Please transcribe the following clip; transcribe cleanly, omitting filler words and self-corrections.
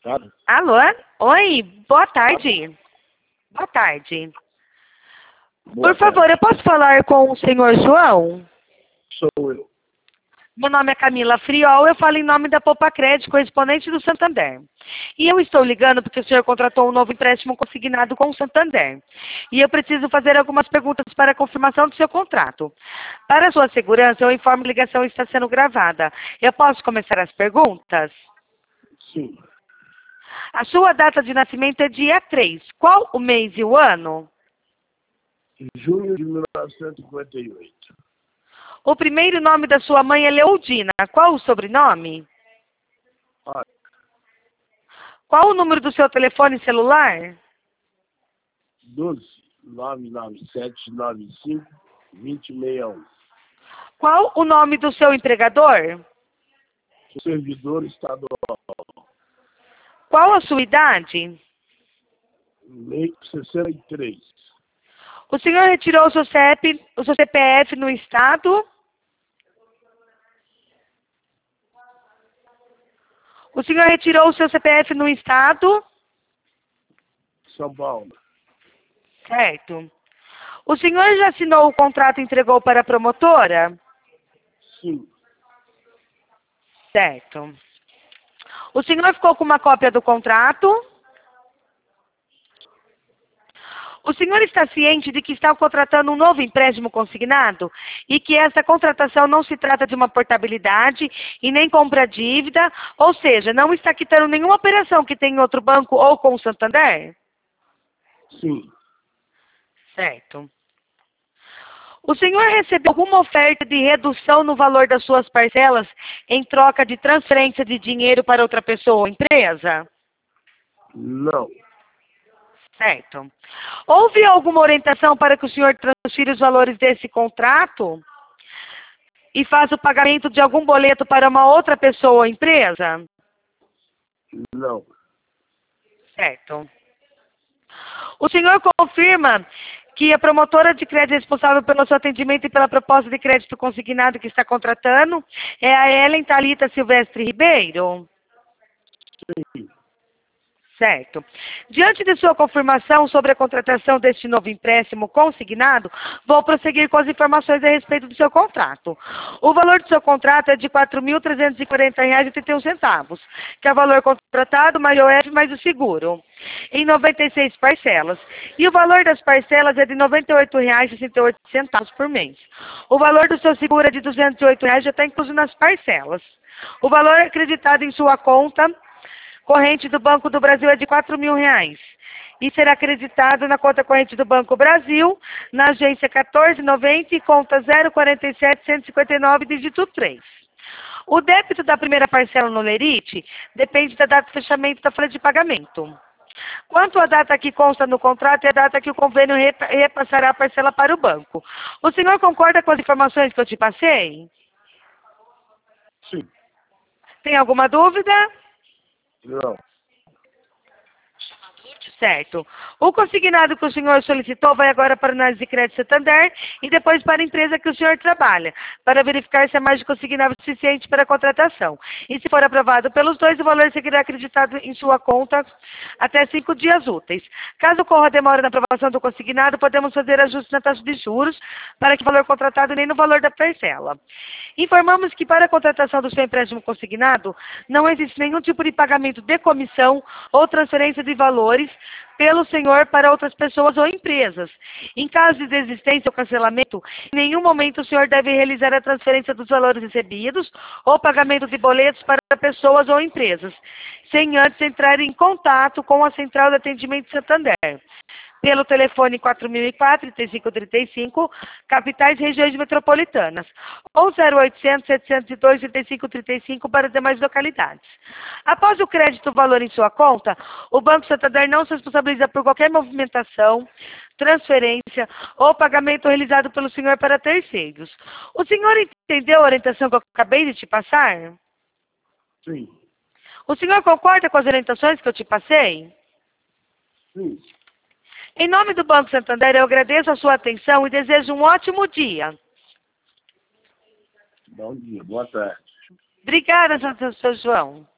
Sabe? Alô? Oi, boa tarde. Boa tarde. Boa Por favor, tarde. eu posso falar com o senhor João? Sou eu. Meu nome é Camila Friol, eu falo em nome da Poupa Crédito, correspondente do Santander. E eu estou ligando porque o senhor contratou um novo empréstimo consignado com o Santander. E eu preciso fazer algumas perguntas para a confirmação do seu contrato. Para a sua segurança, eu informo que a ligação está sendo gravada. Eu posso começar as perguntas? Sim. A sua data de nascimento é dia 3. Qual o mês e o ano? Em junho de 1958. O primeiro nome da sua mãe é Leoldina. Qual o sobrenome? Ah, Qual o número do seu telefone celular? 12 997 95 2061. Qual o nome do seu empregador? Servidor estadual. Qual a sua idade? 63. O senhor retirou o seu CPF no estado? O senhor retirou o seu CPF no estado? São Paulo. Certo. O senhor já assinou o contrato e entregou para a promotora? Sim. Certo. O senhor ficou com uma cópia do contrato? O senhor está ciente de que está contratando um novo empréstimo consignado e que essa contratação não se trata de uma portabilidade e nem compra dívida, ou seja, não está quitando nenhuma operação que tem em outro banco ou com o Santander? Sim. Certo. O senhor recebeu alguma oferta de redução no valor das suas parcelas em troca de transferência de dinheiro para outra pessoa ou empresa? Não. Certo. Houve alguma orientação para que o senhor transfira os valores desse contrato e faça o pagamento de algum boleto para uma outra pessoa ou empresa? Não. Certo. O senhor confirma que a promotora de crédito responsável pelo seu atendimento e pela proposta de crédito consignado que está contratando é a Ellen Thalita Silvestre Ribeiro? Sim. Certo. Diante de sua confirmação sobre a contratação deste novo empréstimo consignado, vou prosseguir com as informações a respeito do seu contrato. O valor do seu contrato é de R$ 4.340,81, que é o valor contratado, mais o IOF, mais o seguro, em 96 parcelas. E o valor das parcelas é de R$ 98,68 por mês. O valor do seu seguro é de R$ 208, já está incluso nas parcelas. O valor acreditado em sua conta corrente do Banco do Brasil é de R$ 4.000 e será acreditado na conta corrente do Banco Brasil, na agência 1490 e conta 047-159, dígito 3. O débito da primeira parcela no Lerite depende da data de fechamento da folha de pagamento. Quanto à data que consta no contrato, é a data que o convênio repassará a parcela para o banco. O senhor concorda com as informações que eu te passei? Sim. Tem alguma dúvida? Não. Certo. O consignado que o senhor solicitou vai agora para a análise de crédito Santander e depois para a empresa que o senhor trabalha, para verificar se a margem consignável é suficiente para a contratação. E se for aprovado pelos dois, o valor seguirá acreditado em sua conta até 5 dias úteis. Caso ocorra demora na aprovação do consignado, podemos fazer ajustes na taxa de juros para que o valor contratado nem no valor da parcela. Informamos que para a contratação do seu empréstimo consignado, não existe nenhum tipo de pagamento de comissão ou transferência de valores pelo senhor para outras pessoas ou empresas. Em caso de desistência ou cancelamento, em nenhum momento o senhor deve realizar a transferência dos valores recebidos ou pagamento de boletos para pessoas ou empresas, sem antes entrar em contato com a Central de Atendimento Santander, pelo telefone 4004-3535, capitais e regiões metropolitanas, ou 0800-702-3535 para demais localidades. Após o crédito do valor em sua conta, o Banco Santander não se responsabiliza por qualquer movimentação, transferência ou pagamento realizado pelo senhor para terceiros. O senhor entendeu a orientação que eu acabei de te passar? Sim. O senhor concorda com as orientações que eu te passei? Sim. Em nome do Banco Santander, eu agradeço a sua atenção e desejo um ótimo dia. Bom dia. Boa tarde. Obrigada, seu João.